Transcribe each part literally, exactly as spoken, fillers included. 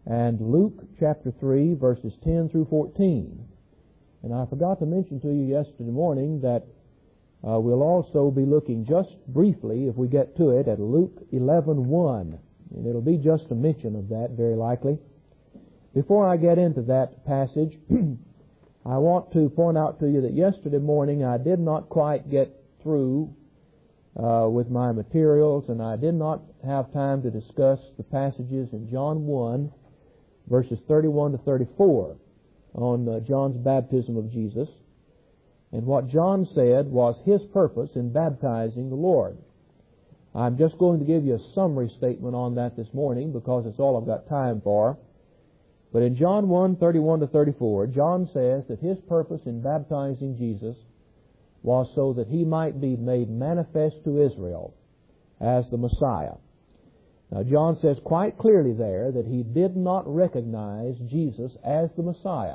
and Luke chapter three, verses ten through fourteen. And I forgot to mention to you yesterday morning that uh, we'll also be looking just briefly, if we get to it, at Luke eleven one. And it'll be just a mention of that, very likely. Before I get into that passage, I want to point out to you that yesterday morning I did not quite get through uh, with my materials, and I did not have time to discuss the passages in John one, verses thirty-one to thirty-four, on uh, John's baptism of Jesus. And what John said was his purpose in baptizing the Lord. I'm just going to give you a summary statement on that this morning because it's all I've got time for. But in John one, thirty-one to thirty-four, John says that his purpose in baptizing Jesus was so that he might be made manifest to Israel as the Messiah. Now, John says quite clearly there that he did not recognize Jesus as the Messiah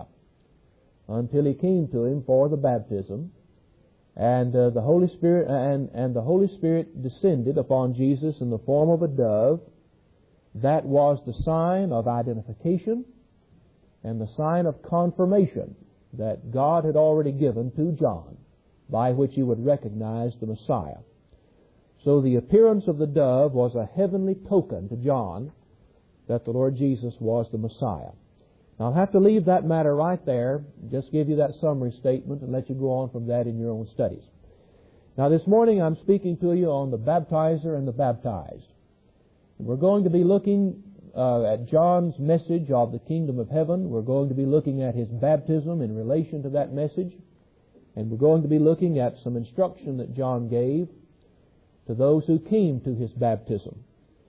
until he came to him for the baptism, and uh, the Holy Spirit and, and the Holy Spirit descended upon Jesus in the form of a dove. That was the sign of identification and the sign of confirmation that God had already given to John, by which he would recognize the Messiah. So the appearance of the dove was a heavenly token to John that the Lord Jesus was the Messiah. Now, I'll have to leave that matter right there, just give you that summary statement and let you go on from that in your own studies. Now, this morning I'm speaking to you on the baptizer and the baptized. We're going to be looking uh, at John's message of the kingdom of heaven. We're going to be looking at his baptism in relation to that message. And we're going to be looking at some instruction that John gave to those who came to his baptism.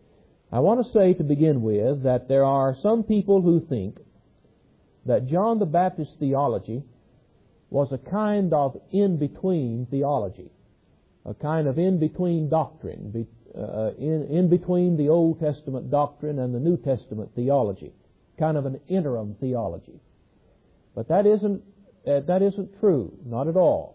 I want to say to begin with that there are some people who think that John the Baptist's theology was a kind of in-between theology, a kind of in-between doctrine, uh, in, in between the Old Testament doctrine and the New Testament theology, kind of an interim theology. But that isn't uh, that isn't true, not at all.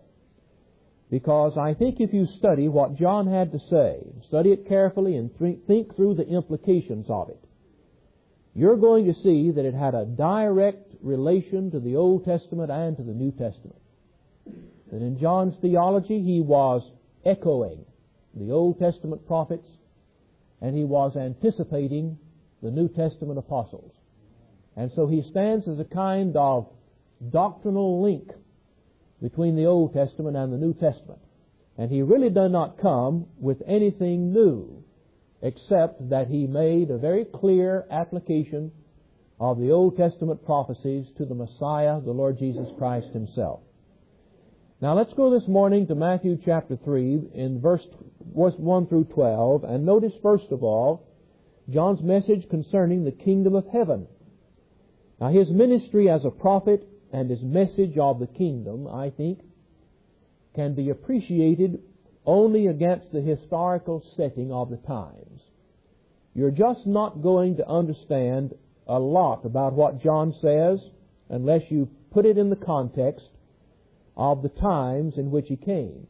Because I think if you study what John had to say, study it carefully and th- think through the implications of it, you're going to see that it had a direct relation to the Old Testament and to the New Testament. That in John's theology, he was echoing the Old Testament prophets, and he was anticipating the New Testament apostles. And so he stands as a kind of doctrinal link between the Old Testament and the New Testament. And he really does not come with anything new, except that he made a very clear application of the Old Testament prophecies to the Messiah, the Lord Jesus Christ himself. Now let's go this morning to Matthew chapter three in verse one through twelve, and notice first of all John's message concerning the kingdom of heaven. Now his ministry as a prophet and his message of the kingdom, I think, can be appreciated only against the historical setting of the times. You're just not going to understand a lot about what John says unless you put it in the context of the times in which he came.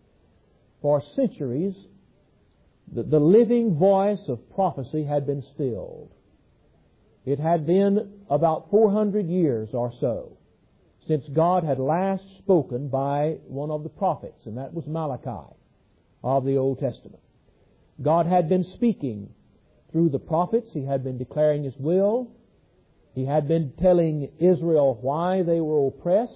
For centuries, the, the living voice of prophecy had been stilled. It had been about four hundred years or so since God had last spoken by one of the prophets, and that was Malachi of the Old Testament. God had been speaking through the prophets. He had been declaring His will. He had been telling Israel why they were oppressed.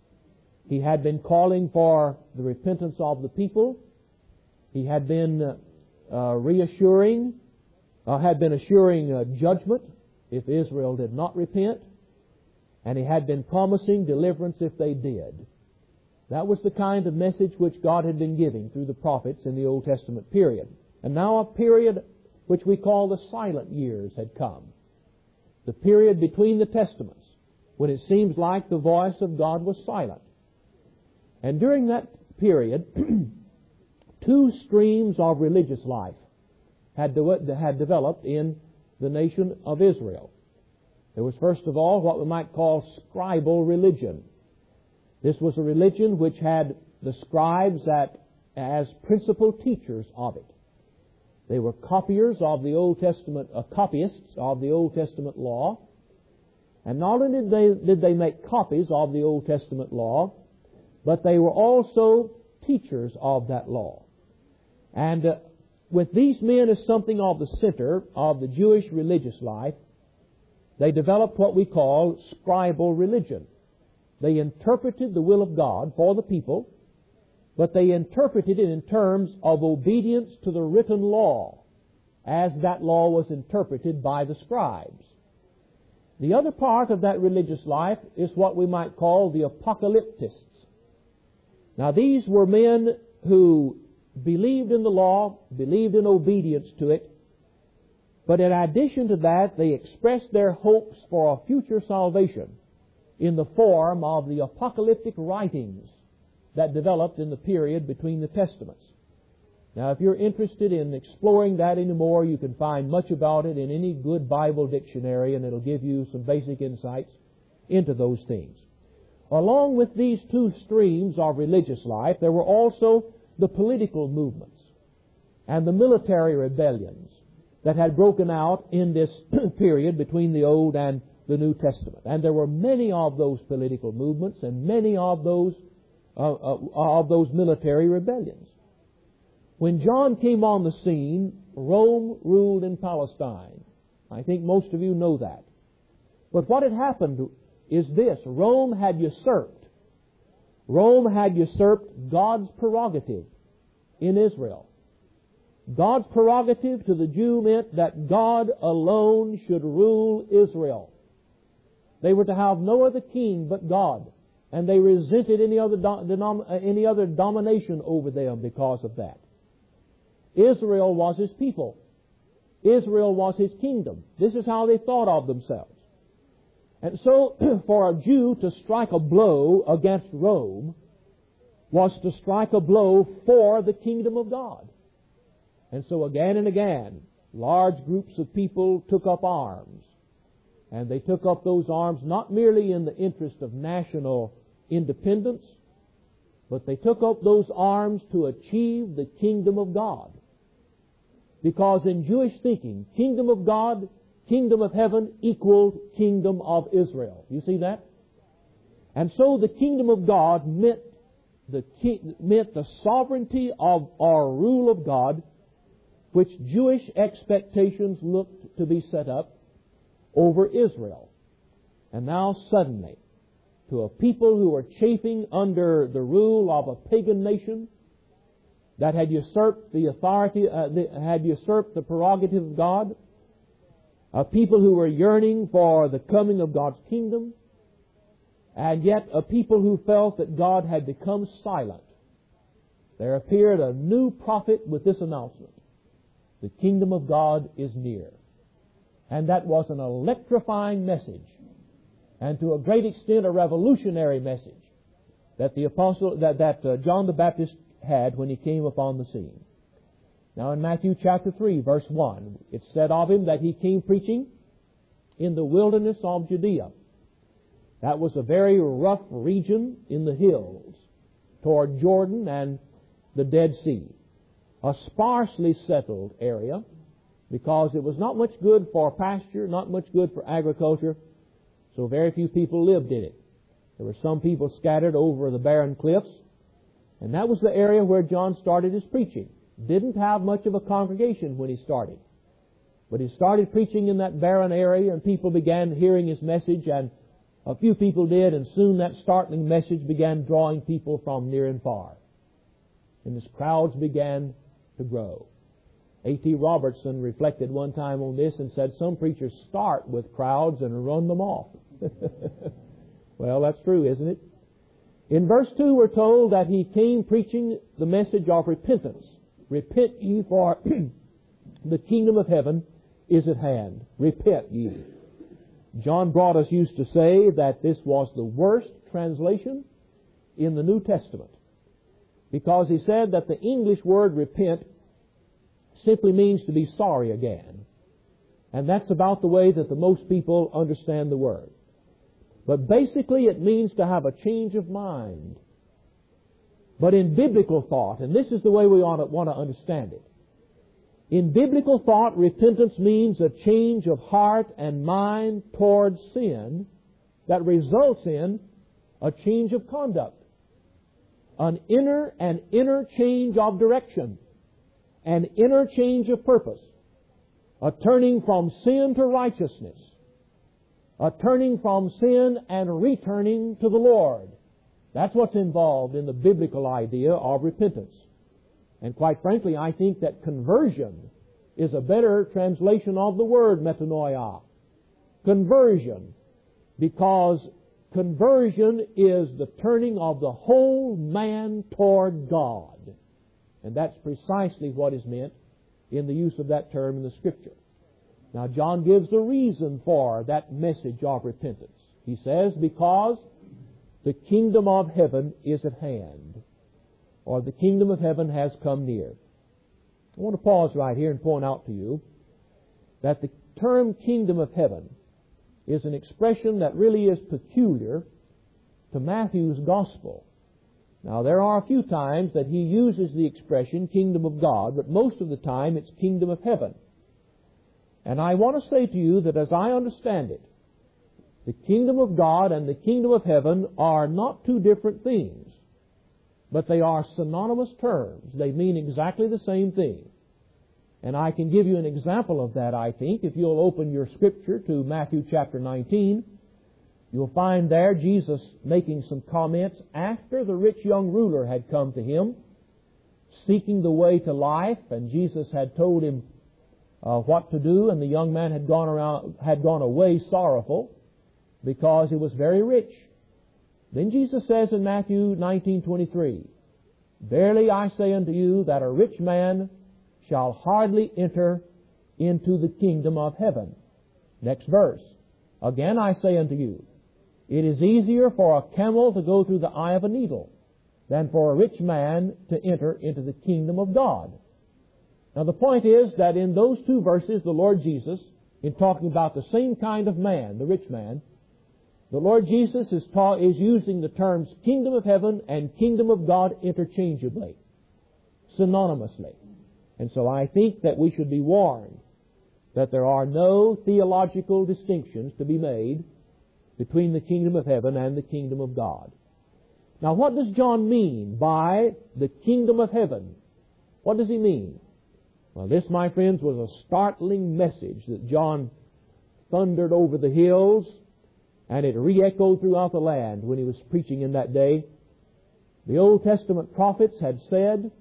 He had been calling for the repentance of the people. He had been uh, reassuring, uh, had been assuring uh, judgment if Israel did not repent. And He had been promising deliverance if they did. That was the kind of message which God had been giving through the prophets in the Old Testament period. And now a period which we call the silent years had come. The period between the Testaments, when it seems like the voice of God was silent. And during that period, two streams of religious life had, de- had developed in the nation of Israel. There was, first of all, what we might call scribal religion. This was a religion which had the scribes at, as principal teachers of it. They were copiers of the Old Testament, uh, copyists of the Old Testament law, And not only did they, did they make copies of the Old Testament law, but they were also teachers of that law. And uh, with these men as something of the center of the Jewish religious life, they developed what we call scribal religion. They interpreted the will of God for the people, but they interpreted it in terms of obedience to the written law, as that law was interpreted by the scribes. The other part of that religious life is what we might call the apocalyptists. Now, these were men who believed in the law, believed in obedience to it, but in addition to that, they expressed their hopes for a future salvation in the form of the apocalyptic writings that developed in the period between the Testaments. Now, if you're interested in exploring that any more, you can find much about it in any good Bible dictionary, and it'll give you some basic insights into those things. Along with these two streams of religious life, there were also the political movements and the military rebellions that had broken out in this period between the Old and the New Testament. And there were many of those political movements and many of those uh, uh, of those military rebellions. When John came on the scene, Rome ruled in Palestine. I think most of you know that. But what had happened is this: Rome had usurped. Rome had usurped God's prerogative in Israel. God's prerogative to the Jew meant that God alone should rule Israel. They were to have no other king but God, and they resented any other do- any other domination over them because of that. Israel was His people. Israel was His kingdom. This is how they thought of themselves. And so, for a Jew to strike a blow against Rome was to strike a blow for the kingdom of God. And so again and again, large groups of people took up arms. And they took up those arms not merely in the interest of national independence, but they took up those arms to achieve the kingdom of God. Because in Jewish thinking, kingdom of God, kingdom of heaven equaled kingdom of Israel. You see that? And so the kingdom of God meant the, meant the sovereignty of our rule of God, which Jewish expectations looked to be set up over Israel. And now suddenly, to a people who were chafing under the rule of a pagan nation that had usurped the authority, uh, the, had usurped the prerogative of God, a people who were yearning for the coming of God's kingdom, and yet a people who felt that God had become silent, there appeared a new prophet with this announcement: the kingdom of God is near. And that was an electrifying message, and to a great extent a revolutionary message that the apostle that, that uh, John the Baptist had when he came upon the scene. Now in Matthew chapter three, verse one, it said of him that he came preaching in the wilderness of Judea. That was a very rough region in the hills toward Jordan and the Dead Sea. A sparsely settled area, because it was not much good for pasture, not much good for agriculture, so very few people lived in it. There were some people scattered over the barren cliffs, and that was the area where John started his preaching. Didn't have much of a congregation when he started, but he started preaching in that barren area, and people began hearing his message, and a few people did, and soon that startling message began drawing people from near and far. And his crowds began to grow. A T Robertson reflected one time on this and said, some preachers start with crowds and run them off. Well, that's true, isn't it? In verse two, we're told that he came preaching the message of repentance. Repent ye, for the kingdom of heaven is at hand. Repent ye. John Broadus used to say that this was the worst translation in the New Testament, because he said that the English word repent simply means to be sorry again. And that's about the way that the most people understand the word. But basically it means to have a change of mind. But in biblical thought, and this is the way we ought to, want to understand it, In biblical thought, repentance means a change of heart and mind towards sin that results in a change of conduct, an inner and inner change of direction, an inner change of purpose, a turning from sin to righteousness, a turning from sin and returning to the Lord. That's what's involved in the biblical idea of repentance. And quite frankly, I think that conversion is a better translation of the word metanoia. Conversion. Because conversion is the turning of the whole man toward God. And that's precisely what is meant in the use of that term in the Scripture. Now, John gives the reason for that message of repentance. He says, because the kingdom of heaven is at hand, or the kingdom of heaven has come near. I want to pause right here and point out to you that the term kingdom of heaven is an expression that really is peculiar to Matthew's gospel. Now, there are a few times that he uses the expression kingdom of God, but most of the time it's kingdom of heaven. And I want to say to you that as I understand it, the kingdom of God and the kingdom of heaven are not two different things, but they are synonymous terms. They mean exactly the same thing. And I can give you an example of that, I think. If you'll open your Scripture to Matthew chapter nineteen, you'll find there Jesus making some comments after the rich young ruler had come to him, seeking the way to life, and Jesus had told him uh, what to do, and the young man had gone around, had gone away sorrowful because he was very rich. Then Jesus says in Matthew nineteen twenty-three, "Verily I say unto you that a rich man shall hardly enter into the kingdom of heaven." Next verse. "Again I say unto you, it is easier for a camel to go through the eye of a needle than for a rich man to enter into the kingdom of God." Now the point is that in those two verses, the Lord Jesus, in talking about the same kind of man, the rich man, the Lord Jesus is, ta- is using the terms kingdom of heaven and kingdom of God interchangeably, synonymously. And so I think that we should be warned that there are no theological distinctions to be made between the kingdom of heaven and the kingdom of God. Now, what does John mean by the kingdom of heaven? What does he mean? Well, this, my friends, was a startling message that John thundered over the hills, and it re-echoed throughout the land when he was preaching in that day. The Old Testament prophets had said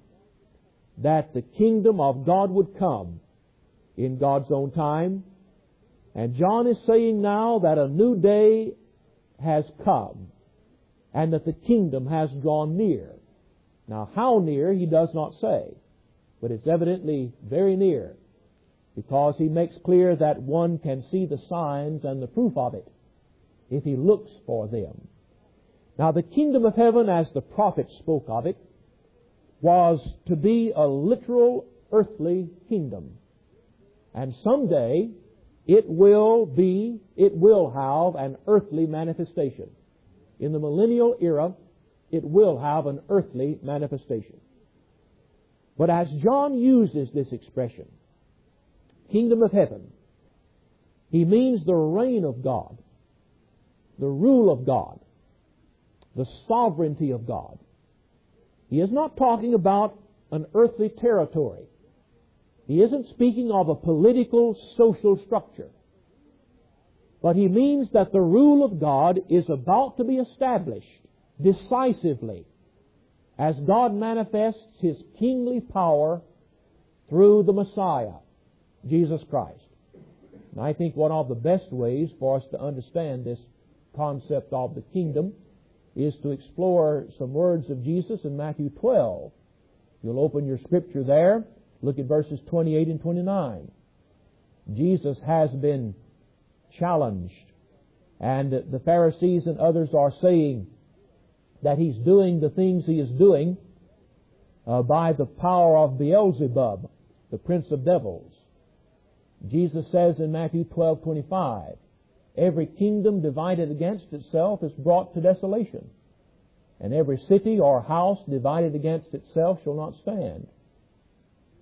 that the kingdom of God would come in God's own time. And John is saying now that a new day has come and that the kingdom has drawn near. Now, how near, he does not say, but it's evidently very near, because he makes clear that one can see the signs and the proof of it if he looks for them. Now, the kingdom of heaven, as the prophets spoke of it, was to be a literal earthly kingdom. And someday it will be, it will have an earthly manifestation. In the millennial era, it will have an earthly manifestation. But as John uses this expression, kingdom of heaven, he means the reign of God, the rule of God, the sovereignty of God. He is not talking about an earthly territory. He isn't speaking of a political, social structure. But he means that the rule of God is about to be established decisively as God manifests His kingly power through the Messiah, Jesus Christ. And I think one of the best ways for us to understand this concept of the kingdom is to explore some words of Jesus in Matthew twelve. You'll open your Scripture there. Look at verses twenty-eight and twenty-nine. Jesus has been challenged, and the Pharisees and others are saying that He's doing the things He is doing uh, by the power of Beelzebub, the prince of devils. Jesus says in Matthew twelve twenty-five, "Every kingdom divided against itself is brought to desolation, and every city or house divided against itself shall not stand.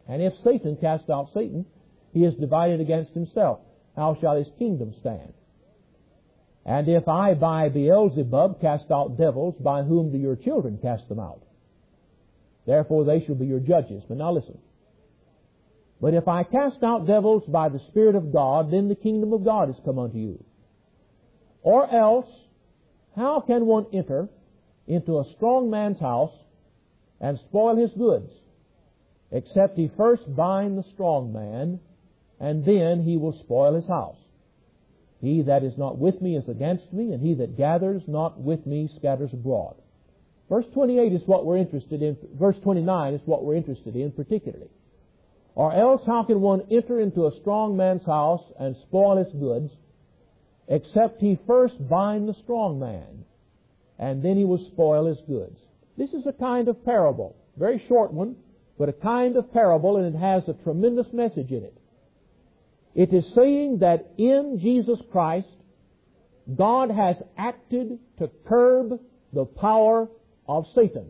And if Satan cast out Satan, he is divided against himself. How shall his kingdom stand? And if I by Beelzebub cast out devils, by whom do your children cast them out? Therefore they shall be your judges. But now listen. But if I cast out devils by the Spirit of God, then the kingdom of God is come unto you. Or else, how can one enter into a strong man's house and spoil his goods, except he first bind the strong man, and then he will spoil his house? He that is not with me is against me, and he that gathers not with me scatters abroad. Verse twenty-eight is what we're interested in. Verse twenty-nine is what we're interested in particularly. Or else how can one enter into a strong man's house and spoil his goods, except he first bind the strong man, and then he will spoil his goods? This is a kind of parable. Very short one, but a kind of parable, and it has a tremendous message in it. It is saying that in Jesus Christ, God has acted to curb the power of Satan.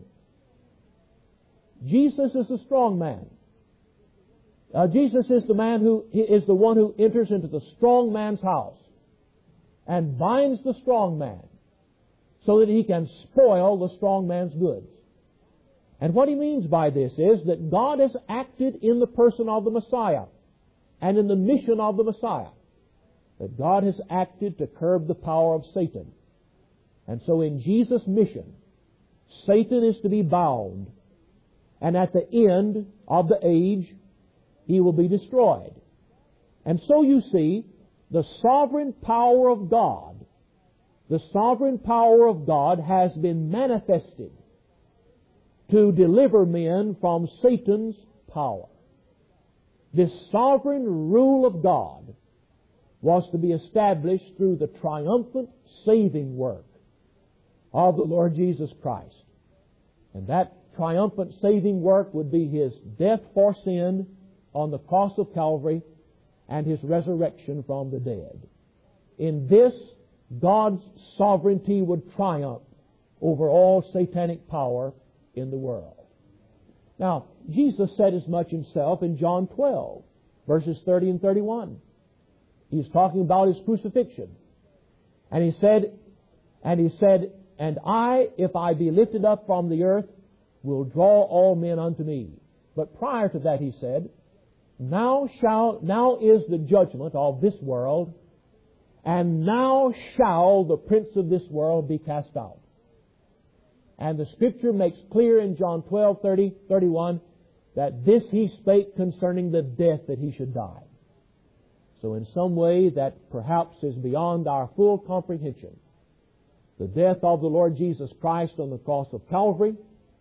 Jesus is a strong man. Uh, Jesus is the man who is the one who enters into the strong man's house and binds the strong man so that he can spoil the strong man's goods. And what he means by this is that God has acted in the person of the Messiah and in the mission of the Messiah. That God has acted to curb the power of Satan. And so in Jesus' mission, Satan is to be bound. And at the end of the age, he will be destroyed. And so you see, the sovereign power of God, the sovereign power of God has been manifested to deliver men from Satan's power. This sovereign rule of God was to be established through the triumphant saving work of the Lord Jesus Christ. And that triumphant saving work would be His death for sin on the cross of Calvary and His resurrection from the dead. In this, God's sovereignty would triumph over all satanic power in the world. Now, Jesus said as much Himself in John twelve, verses thirty and thirty-one. He's talking about His crucifixion. And He said, and He said, And I, if I be lifted up from the earth, will draw all men unto me. But prior to that He said, Now shall, now is the judgment of this world, and now shall the prince of this world be cast out. And the Scripture makes clear in John twelve, thirty, thirty-one, that this He spake concerning the death that He should die. So in some way that perhaps is beyond our full comprehension, the death of the Lord Jesus Christ on the cross of Calvary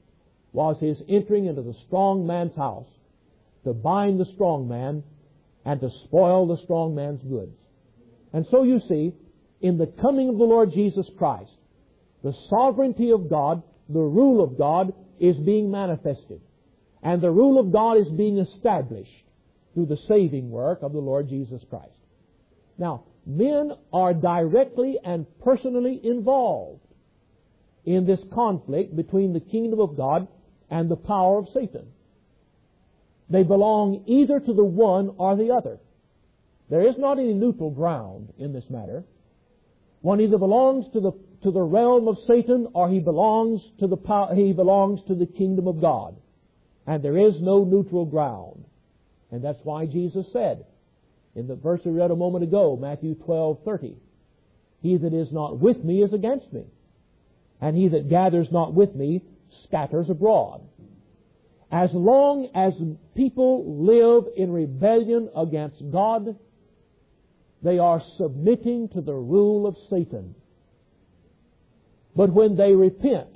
was His entering into the strong man's house to bind the strong man and to spoil the strong man's goods. And so you see, in the coming of the Lord Jesus Christ, the sovereignty of God, the rule of God, is being manifested. And the rule of God is being established through the saving work of the Lord Jesus Christ. Now, men are directly and personally involved in this conflict between the kingdom of God and the power of Satan. They belong either to the one or the other. There is not any neutral ground in this matter. One either belongs to the to the realm of Satan, or he belongs to the power, he belongs to the kingdom of God. And there is no neutral ground. And that's why Jesus said, in the verse we read a moment ago, Matthew twelve, thirty, He that is not with me is against me, and he that gathers not with me scatters abroad. As long as people live in rebellion against God, they are submitting to the rule of Satan. But when they repent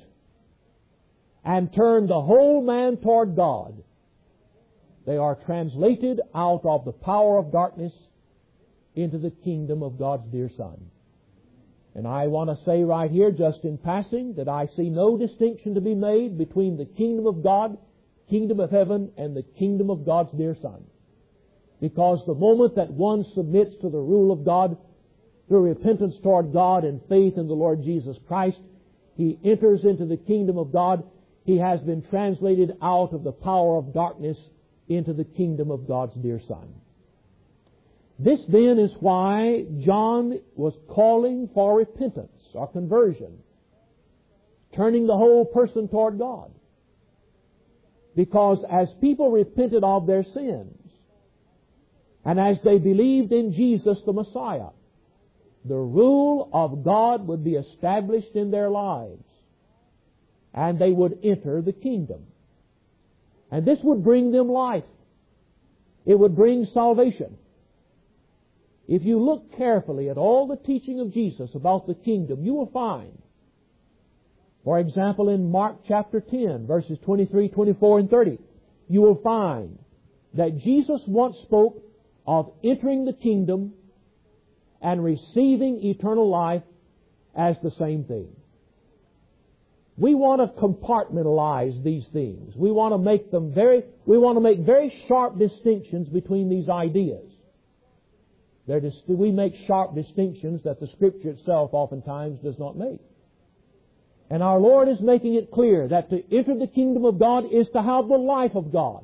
and turn the whole man toward God, they are translated out of the power of darkness into the kingdom of God's dear Son. And I want to say right here, just in passing, that I see no distinction to be made between the kingdom of God, kingdom of heaven, and the kingdom of God's dear Son. Because the moment that one submits to the rule of God through repentance toward God and faith in the Lord Jesus Christ, he enters into the kingdom of God. He has been translated out of the power of darkness into the kingdom of God's dear Son. This then is why John was calling for repentance or conversion, turning the whole person toward God. Because as people repented of their sins, and as they believed in Jesus the Messiah, the rule of God would be established in their lives, and they would enter the kingdom. And this would bring them life. It would bring salvation. If you look carefully at all the teaching of Jesus about the kingdom, you will find, for example, in Mark chapter ten, verses twenty-three, twenty-four, and thirty, you will find that Jesus once spoke of entering the kingdom and receiving eternal life as the same thing. We want to compartmentalize these things. We want to make them very, we want to make very sharp distinctions between these ideas. They're dis- we make sharp distinctions that the Scripture itself oftentimes does not make. And our Lord is making it clear that to enter the kingdom of God is to have the life of God.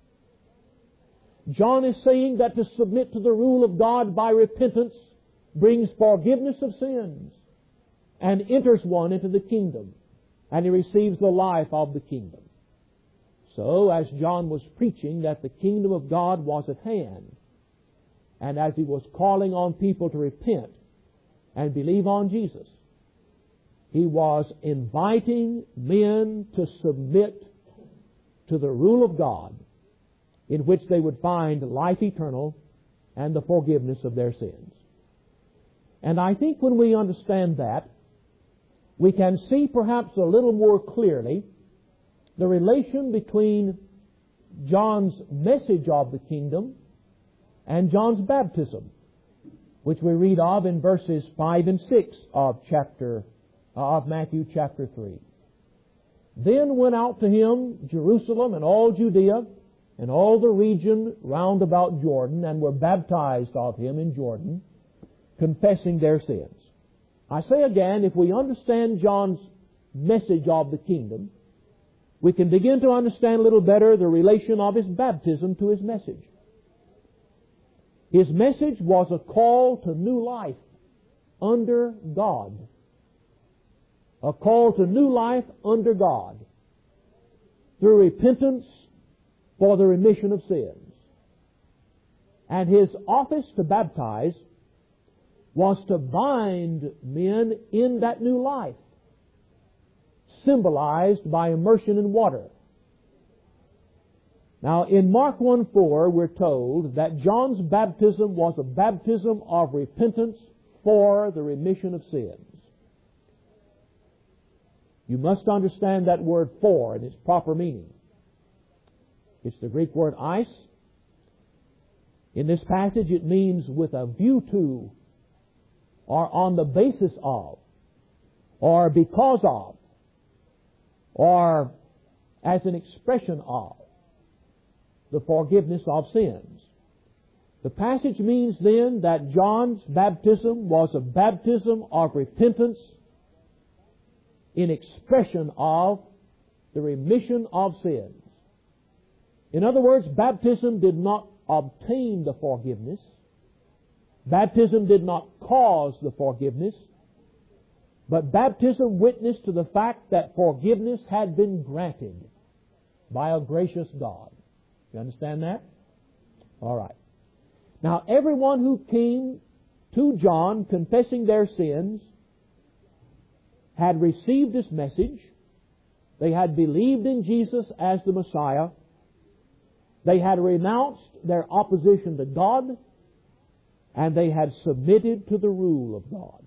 John is saying that to submit to the rule of God by repentance brings forgiveness of sins and enters one into the kingdom, and he receives the life of the kingdom. So, as John was preaching that the kingdom of God was at hand, and as he was calling on people to repent and believe on Jesus, he was inviting men to submit to the rule of God, in which they would find life eternal and the forgiveness of their sins. And I think when we understand that, we can see perhaps a little more clearly the relation between John's message of the kingdom and John's baptism, which we read of in verses five and six of chapter of Matthew chapter three. Then went out to him Jerusalem and all Judea and all the region round about Jordan, and were baptized of him in Jordan, confessing their sins. I say again, if we understand John's message of the kingdom, we can begin to understand a little better the relation of his baptism to his message. His message was a call to new life under God. A call to new life under God through repentance for the remission of sins. And his office to baptize was to bind men in that new life, symbolized by immersion in water. Now, in Mark one four, we're told that John's baptism was a baptism of repentance for the remission of sins. You must understand that word "for" and its proper meaning. It's the Greek word "eis." In this passage, it means with a view to, or on the basis of, or because of, or as an expression of the forgiveness of sins. The passage means then that John's baptism was a baptism of repentance in expression of the remission of sins. In other words, baptism did not obtain the forgiveness. Baptism did not cause the forgiveness. But baptism witnessed to the fact that forgiveness had been granted by a gracious God. You understand that? All right. Now, everyone who came to John confessing their sins had received this message. They had believed in Jesus as the Messiah. They had renounced their opposition to God, and they had submitted to the rule of God.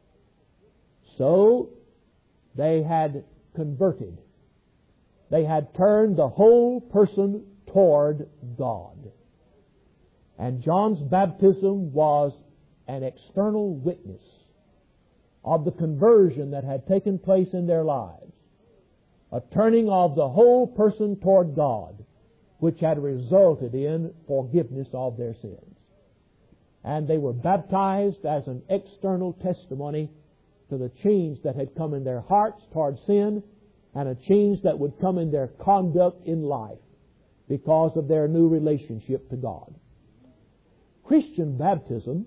So, they had converted. They had turned the whole person toward God. And John's baptism was an external witness of the conversion that had taken place in their lives, a turning of the whole person toward God, which had resulted in forgiveness of their sins. And they were baptized as an external testimony to the change that had come in their hearts toward sin, and a change that would come in their conduct in life, because of their new relationship to God. Christian baptism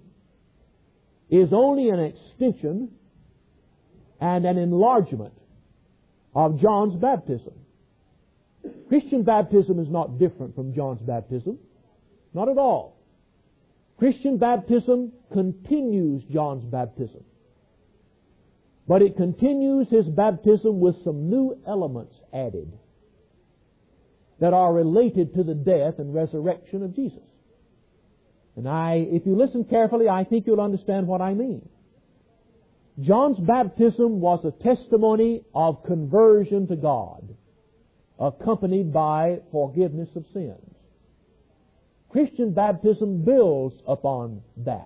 is only an extension and an enlargement of John's baptism. Christian baptism is not different from John's baptism. Not at all. Christian baptism continues John's baptism. But it continues his baptism with some new elements added that are related to the death and resurrection of Jesus. And I, if you listen carefully, I think you'll understand what I mean. John's baptism was a testimony of conversion to God, accompanied by forgiveness of sins. Christian baptism builds upon that.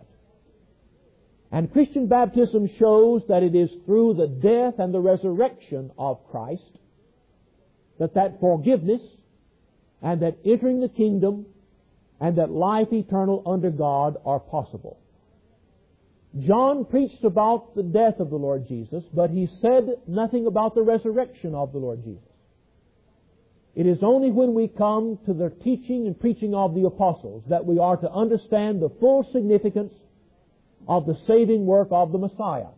And Christian baptism shows that it is through the death and the resurrection of Christ that that forgiveness and that entering the kingdom and that life eternal under God are possible. John preached about the death of the Lord Jesus, but he said nothing about the resurrection of the Lord Jesus. It is only when we come to the teaching and preaching of the apostles that we are to understand the full significance of the saving work of the Messiah.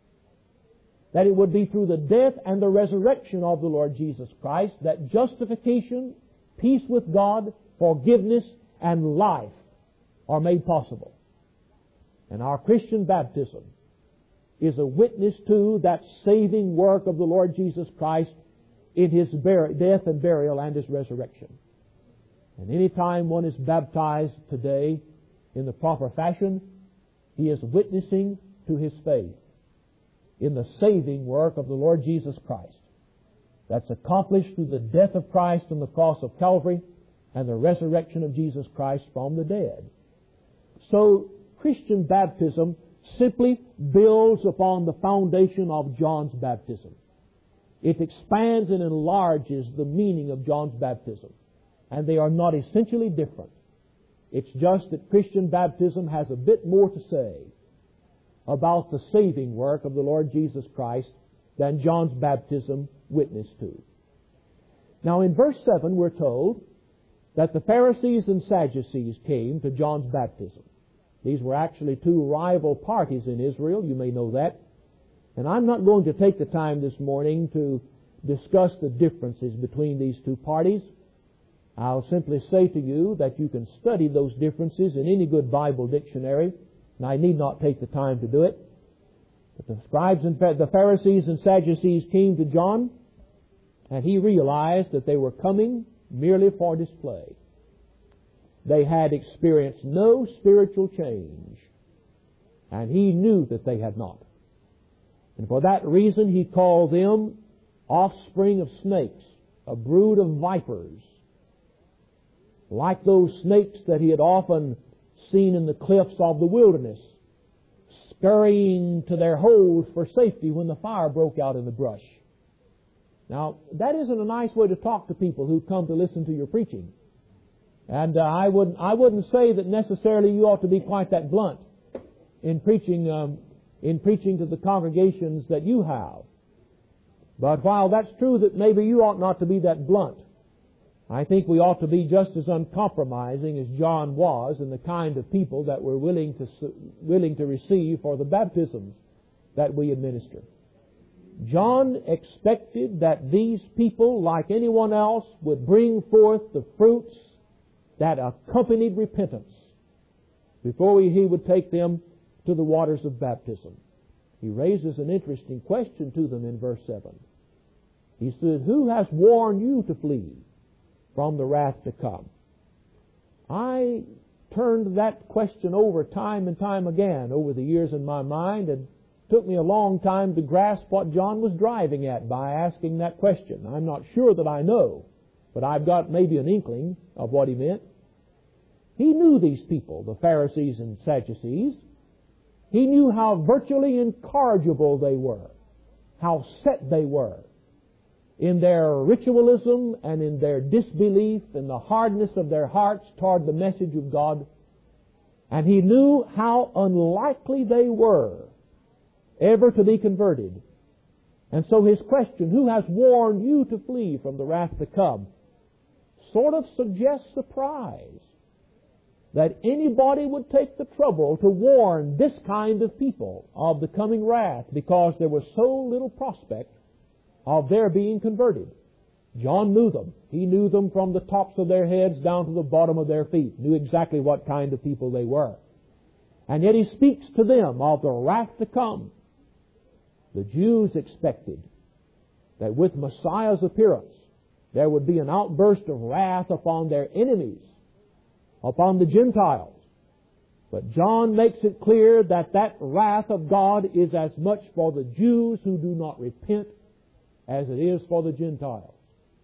That it would be through the death and the resurrection of the Lord Jesus Christ that justification, peace with God, forgiveness, and life are made possible. And our Christian baptism is a witness to that saving work of the Lord Jesus Christ in His bur- death and burial and His resurrection. And any time one is baptized today in the proper fashion, he is witnessing to his faith in the saving work of the Lord Jesus Christ. That's accomplished through the death of Christ on the cross of Calvary and the resurrection of Jesus Christ from the dead. So, Christian baptism simply builds upon the foundation of John's baptism. It expands and enlarges the meaning of John's baptism. And they are not essentially different. It's just that Christian baptism has a bit more to say about the saving work of the Lord Jesus Christ than John's baptism witnessed to. Now in verse seven we're told that the Pharisees and Sadducees came to John's baptism. These were actually two rival parties in Israel, you may know that. And I'm not going to take the time this morning to discuss the differences between these two parties. I'll simply say to you that you can study those differences in any good Bible dictionary, and I need not take the time to do it. But the scribes and the Pharisees and Sadducees came to John, and he realized that they were coming merely for display. They had experienced no spiritual change, and he knew that they had not. And for that reason he called them offspring of snakes, a brood of vipers, like those snakes that he had often seen in the cliffs of the wilderness, scurrying to their holes for safety when the fire broke out in the brush. Now, that isn't a nice way to talk to people who come to listen to your preaching. And uh, I wouldn't, I wouldn't say that necessarily you ought to be quite that blunt in preaching, um, in preaching to the congregations that you have. But while that's true that maybe you ought not to be that blunt, I think we ought to be just as uncompromising as John was in the kind of people that we're willing to willing to receive for the baptisms that we administer. John expected that these people, like anyone else, would bring forth the fruits that accompanied repentance before he would take them to the waters of baptism. He raises an interesting question to them in verse seven. He says, "Who has warned you to flee from the wrath to come?" I turned that question over time and time again over the years in my mind, and it took me a long time to grasp what John was driving at by asking that question. I'm not sure that I know, but I've got maybe an inkling of what he meant. He knew these people, the Pharisees and Sadducees. He knew how virtually incorrigible they were, how set they were in their ritualism and in their disbelief and the hardness of their hearts toward the message of God. And he knew how unlikely they were ever to be converted. And so his question, "Who has warned you to flee from the wrath to come?" sort of suggests surprise that anybody would take the trouble to warn this kind of people of the coming wrath, because there was so little prospect of their being converted. John knew them. He knew them from the tops of their heads down to the bottom of their feet, knew exactly what kind of people they were. And yet he speaks to them of the wrath to come. The Jews expected that with Messiah's appearance, there would be an outburst of wrath upon their enemies, upon the Gentiles. But John makes it clear that that wrath of God is as much for the Jews who do not repent as it is for the Gentiles,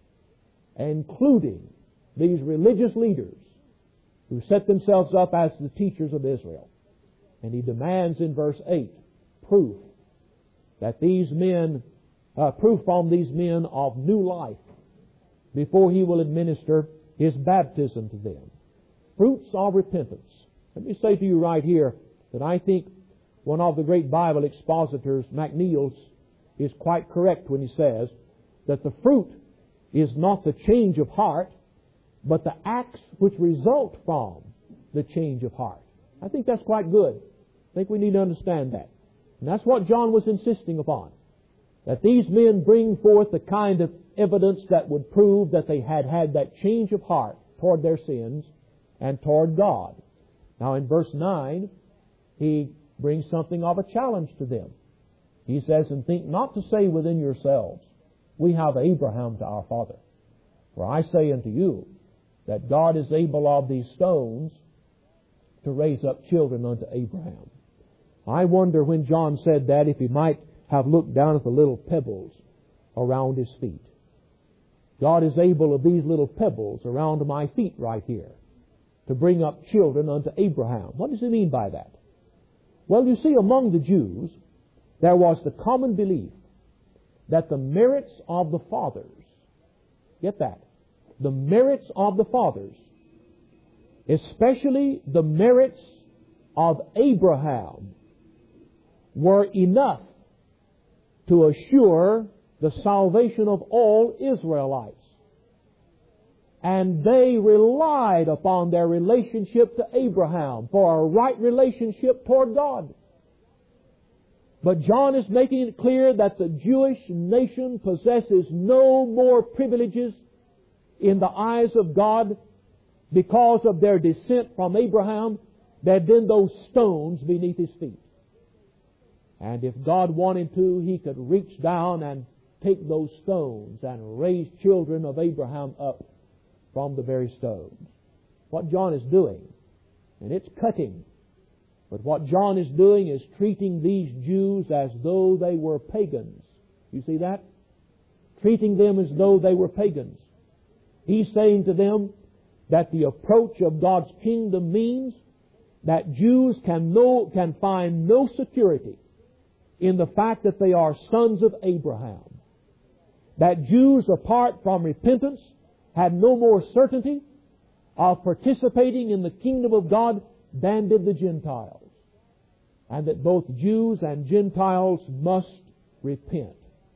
including these religious leaders who set themselves up as the teachers of Israel. And he demands in verse eight proof that these men, uh, proof from these men of new life before he will administer his baptism to them. Fruits of repentance. Let me say to you right here that I think one of the great Bible expositors, McNeil's, is quite correct when he says that the fruit is not the change of heart, but the acts which result from the change of heart. I think that's quite good. I think we need to understand that. And that's what John was insisting upon. That these men bring forth the kind of evidence that would prove that they had had that change of heart toward their sins and toward God. Now in verse nine, he brings something of a challenge to them. He says, and think not to say within yourselves, we have Abraham to our father. For I say unto you, that God is able of these stones to raise up children unto Abraham. I wonder when John said that if he might have looked down at the little pebbles around his feet. God is able of these little pebbles around my feet right here to bring up children unto Abraham. What does he mean by that? Well, you see, among the Jews, there was the common belief that the merits of the fathers, get that, the merits of the fathers, especially the merits of Abraham, were enough to assure the salvation of all Israelites. And they relied upon their relationship to Abraham for a right relationship toward God. But John is making it clear that the Jewish nation possesses no more privileges in the eyes of God because of their descent from Abraham than those stones beneath his feet. And if God wanted to, He could reach down and take those stones and raise children of Abraham up from the very stones. What John is doing, and it's cutting, but what John is doing is treating these Jews as though they were pagans. You see that? Treating them as though they were pagans. He's saying to them that the approach of God's kingdom means that Jews can no, can find no security in the fact that they are sons of Abraham. That Jews, apart from repentance, had no more certainty of participating in the kingdom of God than did the Gentiles. And that both Jews and Gentiles must repent.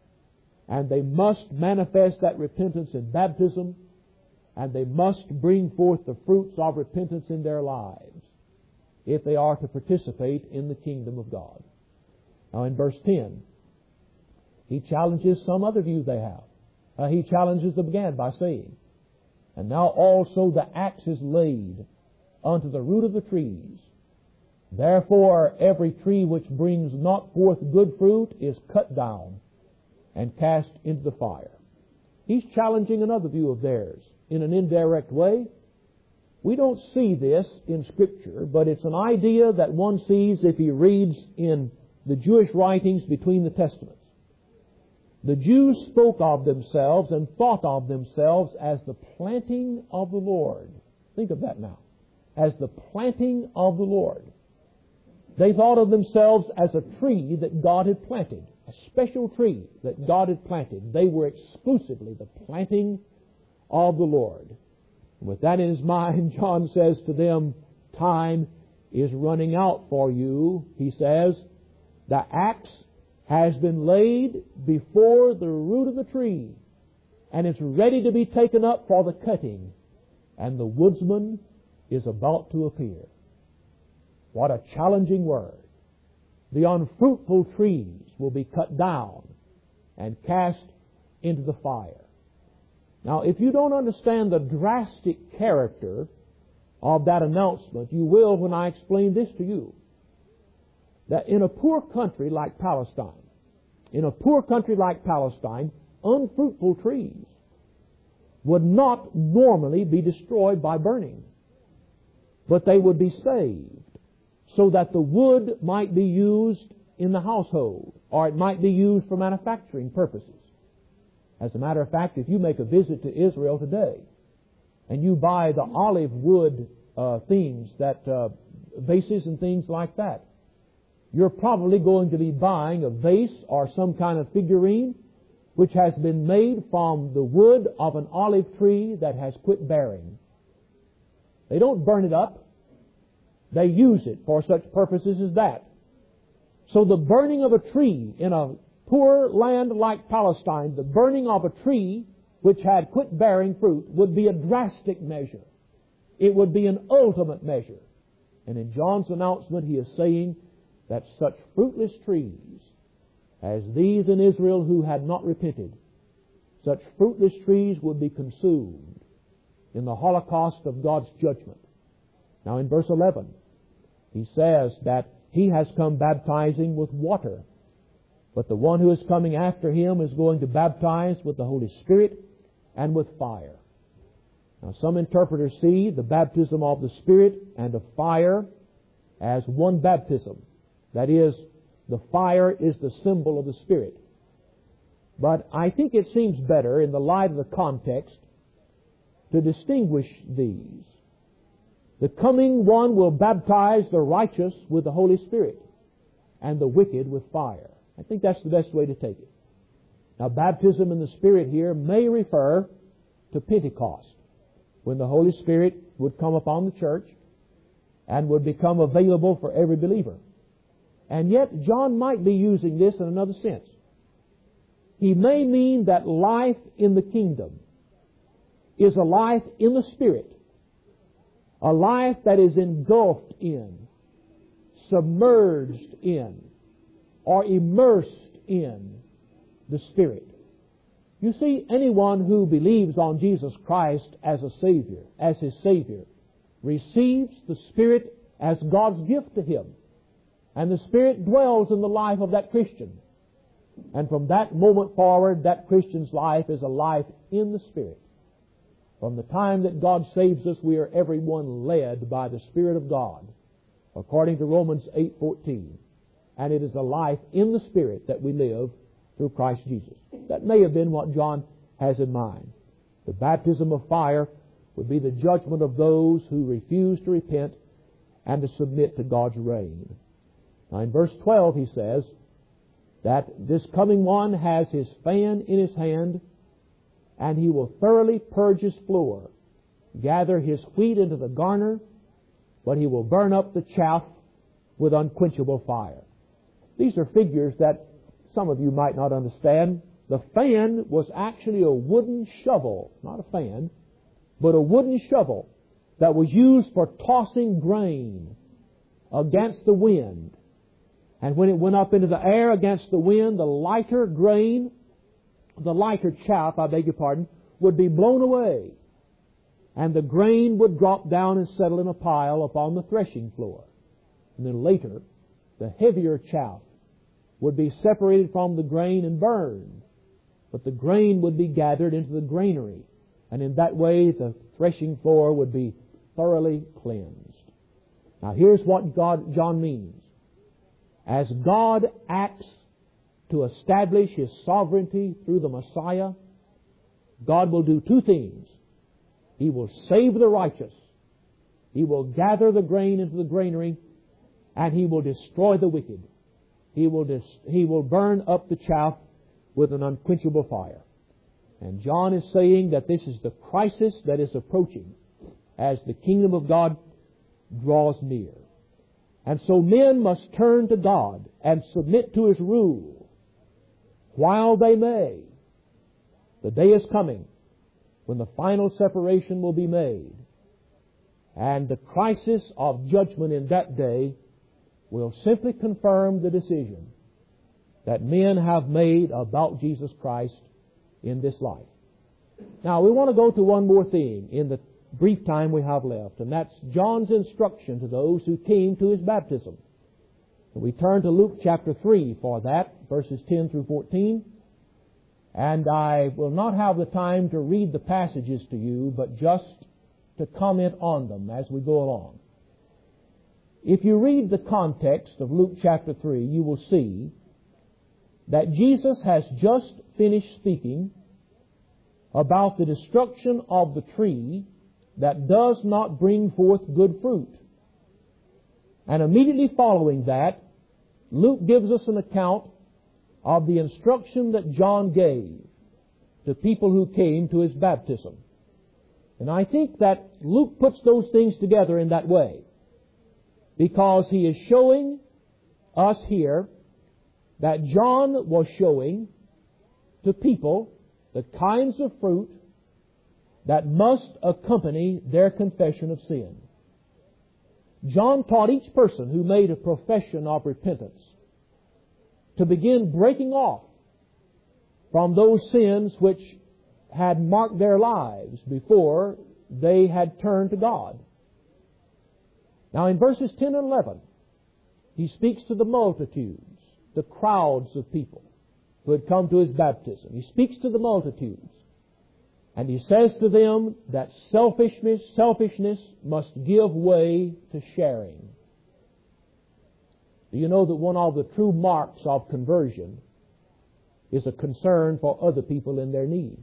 And they must manifest that repentance in baptism, and they must bring forth the fruits of repentance in their lives if they are to participate in the kingdom of God. Now in verse ten, he challenges some other view they have. Uh, he challenges them again by saying, and now also the axe is laid unto the root of the trees. Therefore every tree which brings not forth good fruit is cut down and cast into the fire. He's challenging another view of theirs in an indirect way. We don't see this in Scripture, but it's an idea that one sees if he reads in the Jewish writings between the Testaments. The Jews spoke of themselves and thought of themselves as the planting of the Lord. Think of that now. As the planting of the Lord. They thought of themselves as a tree that God had planted. A special tree that God had planted. They were exclusively the planting of the Lord. And with that in his mind, John says to them, time is running out for you. He says, the axe has been laid before the root of the tree, and it's ready to be taken up for the cutting and the woodsman is about to appear. What a challenging word. The unfruitful trees will be cut down and cast into the fire. Now, if you don't understand the drastic character of that announcement, you will when I explain this to you. That in a poor country like Palestine, in a poor country like Palestine, unfruitful trees would not normally be destroyed by burning, but they would be saved so that the wood might be used in the household, or it might be used for manufacturing purposes. As a matter of fact, if you make a visit to Israel today, and you buy the olive wood uh, things, that uh, vases and things like that, you're probably going to be buying a vase or some kind of figurine which has been made from the wood of an olive tree that has quit bearing. They don't burn it up. They use it for such purposes as that. So the burning of a tree in a poor land like Palestine, the burning of a tree which had quit bearing fruit, would be a drastic measure. It would be an ultimate measure. And in John's announcement, he is saying that such fruitless trees as these in Israel who had not repented, such fruitless trees would be consumed in the holocaust of God's judgment. Now in verse eleven, he says that he has come baptizing with water, but the one who is coming after him is going to baptize with the Holy Spirit and with fire. Now some interpreters see the baptism of the Spirit and of fire as one baptism. That is, the fire is the symbol of the Spirit. But I think it seems better in the light of the context to distinguish these. The coming one will baptize the righteous with the Holy Spirit and the wicked with fire. I think that's the best way to take it. Now, baptism in the Spirit here may refer to Pentecost, when the Holy Spirit would come upon the church and would become available for every believer. And yet, John might be using this in another sense. He may mean that life in the kingdom is a life in the Spirit, a life that is engulfed in, submerged in, or immersed in the Spirit. You see, anyone who believes on Jesus Christ as a Savior, as his Savior, receives the Spirit as God's gift to him. And the Spirit dwells in the life of that Christian. And from that moment forward, that Christian's life is a life in the Spirit. From the time that God saves us, we are everyone led by the Spirit of God, according to Romans eight fourteen. And it is a life in the Spirit that we live through Christ Jesus. That may have been what John has in mind. The baptism of fire would be the judgment of those who refuse to repent and to submit to God's reign. Now in verse twelve he says that this coming one has his fan in his hand, and he will thoroughly purge his floor, gather his wheat into the garner, but he will burn up the chaff with unquenchable fire. These are figures that some of you might not understand. The fan was actually a wooden shovel, not a fan, but a wooden shovel that was used for tossing grain against the wind. And when it went up into the air against the wind, the lighter grain, the lighter chaff, I beg your pardon, would be blown away. And the grain would drop down and settle in a pile upon the threshing floor. And then later, the heavier chaff would be separated from the grain and burned. But the grain would be gathered into the granary. And in that way, the threshing floor would be thoroughly cleansed. Now here's what God, John means. As God acts to establish His sovereignty through the Messiah, God will do two things. He will save the righteous. He will gather the grain into the granary, and He will destroy the wicked. He will, dis- he will burn up the chaff with an unquenchable fire. And John is saying that this is the crisis that is approaching as the kingdom of God draws near. And so men must turn to God and submit to His rule while they may. The day is coming when the final separation will be made, And the crisis of judgment in that day will simply confirm the decision that men have made about Jesus Christ in this life. Now, we want to go to one more thing in the brief time we have left, and that's John's instruction to those who came to his baptism. We turn to Luke chapter three for that, verses ten through fourteen. And I will not have the time to read the passages to you, but just to comment on them as we go along. If you read the context of Luke chapter three, you will see that Jesus has just finished speaking about the destruction of the tree that does not bring forth good fruit. And immediately following that, Luke gives us an account of the instruction that John gave to people who came to his baptism. And I think that Luke puts those things together in that way, because he is showing us here that John was showing to people the kinds of fruit that must accompany their confession of sin. John taught each person who made a profession of repentance to begin breaking off from those sins which had marked their lives before they had turned to God. Now in verses ten and eleven, he speaks to the multitudes, the crowds of people who had come to his baptism. He speaks to the multitudes, and he says to them that selfishness, selfishness must give way to sharing. Do you know that one of the true marks of conversion is a concern for other people in their need?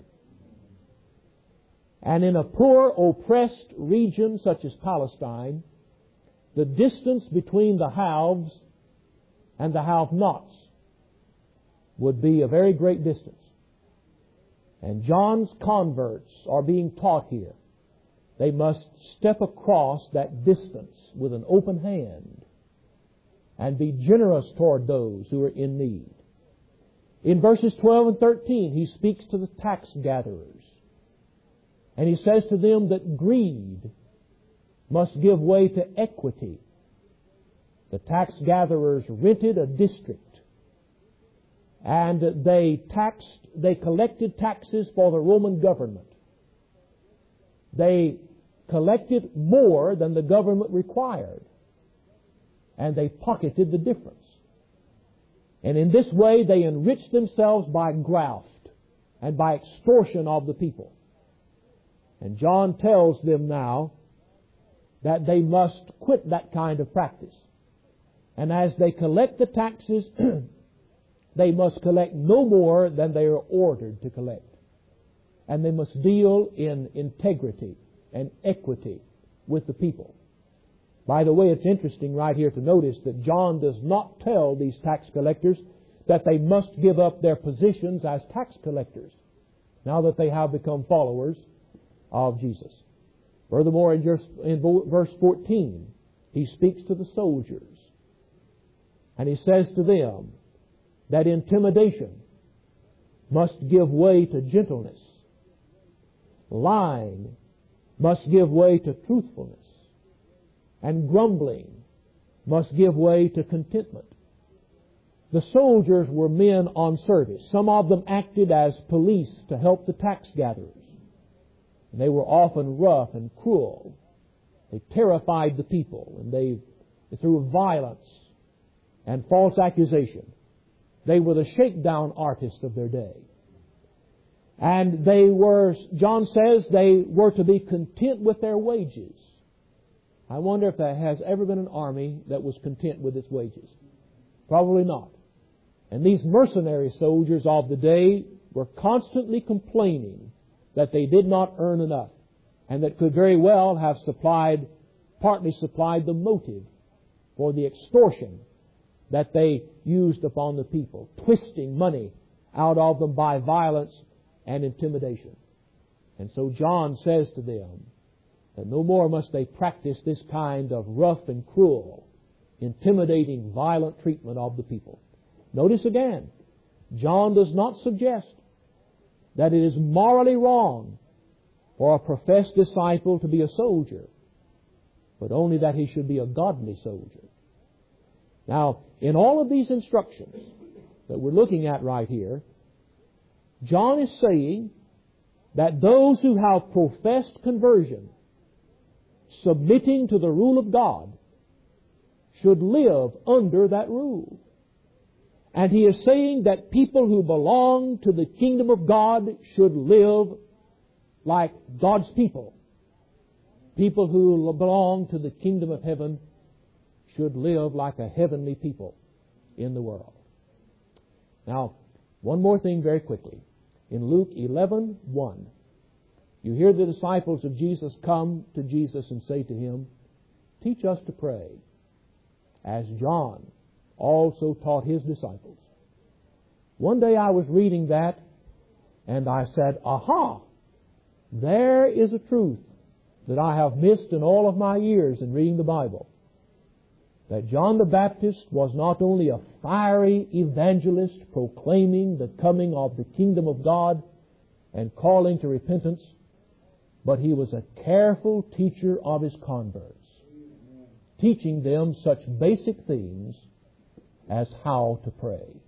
And in a poor, oppressed region such as Palestine, the distance between the haves and the have-nots would be a very great distance. And John's converts are being taught here. They must step across that distance with an open hand and be generous toward those who are in need. In verses twelve and thirteen, he speaks to the tax gatherers. And he says to them that greed must give way to equity. The tax gatherers rented a district, and they taxed, they collected taxes for the Roman government. They collected more than the government required, and they pocketed the difference. And in this way they enriched themselves by graft and by extortion of the people. And John tells them now that they must quit that kind of practice. And as they collect the taxes, they must collect no more than they are ordered to collect. And they must deal in integrity and equity with the people. By the way, it's interesting right here to notice that John does not tell these tax collectors that they must give up their positions as tax collectors now that they have become followers of Jesus. Furthermore, in verse fourteen, he speaks to the soldiers. And he says to them that intimidation must give way to gentleness. Lying must give way to truthfulness. And grumbling must give way to contentment. The soldiers were men on service. Some of them acted as police to help the tax gatherers. And they were often rough and cruel. They terrified the people, and they, through violence and false accusation, they were the shakedown artists of their day. And they were, John says, they were to be content with their wages. I wonder if there has ever been an army that was content with its wages. Probably not. And these mercenary soldiers of the day were constantly complaining that they did not earn enough, and that could very well have supplied, partly supplied the motive for the extortion that they used upon the people, twisting money out of them by violence and intimidation. And so John says to them that no more must they practice this kind of rough and cruel, intimidating, violent treatment of the people. Notice again, John does not suggest that it is morally wrong for a professed disciple to be a soldier. but only that he should be a godly soldier. Now, in all of these instructions that we're looking at right here, John is saying that those who have professed conversion, submitting to the rule of God, should live under that rule. And he is saying that people who belong to the kingdom of God should live like God's people. People who belong to the kingdom of heaven should live like a heavenly people in the world. Now, one more thing very quickly. In Luke eleven one, you hear the disciples of Jesus come to Jesus and say to him, "Teach us to pray, as John also taught his disciples." One day I was reading that, and I said, aha, there is a truth that I have missed in all of my years in reading the Bible. That John the Baptist was not only a fiery evangelist proclaiming the coming of the kingdom of God and calling to repentance, but he was a careful teacher of his converts, teaching them such basic things as how to pray.